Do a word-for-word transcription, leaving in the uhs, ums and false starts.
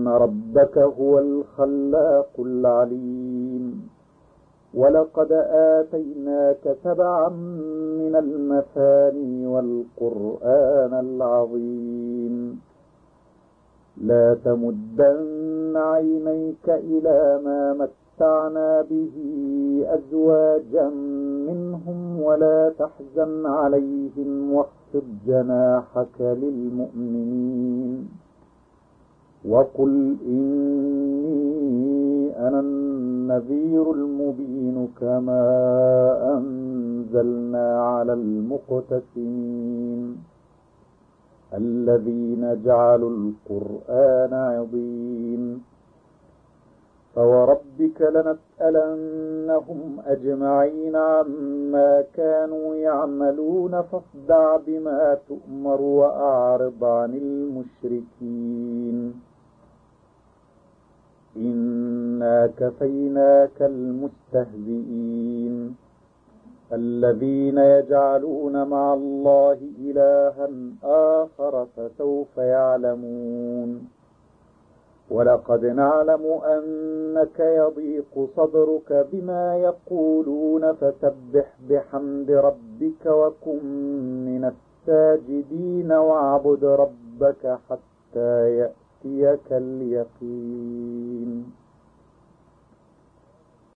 إن ربك هو الخلاق العليم ولقد آتيناك سبعا من المثاني والقرآن العظيم لا تمدن عينيك إلى ما متعنا به أزواجا منهم ولا تحزن عليهم واخفض جناحك للمؤمنين وقل إني أنا النذير المبين كما أنزلنا على المقتسمين الذين جعلوا القرآن عضين فوربك لنسألنهم أجمعين عما كانوا يعملون فاصدع بما تؤمر وأعرض عن المشركين إنا كفيناك المستهزئين الذين يجعلون مع الله إلها آخر فسوف يعلمون ولقد نعلم أنك يضيق صدرك بما يقولون فسبح بحمد ربك وكن من الساجدين واعبد ربك حتى يأتيك اليقين.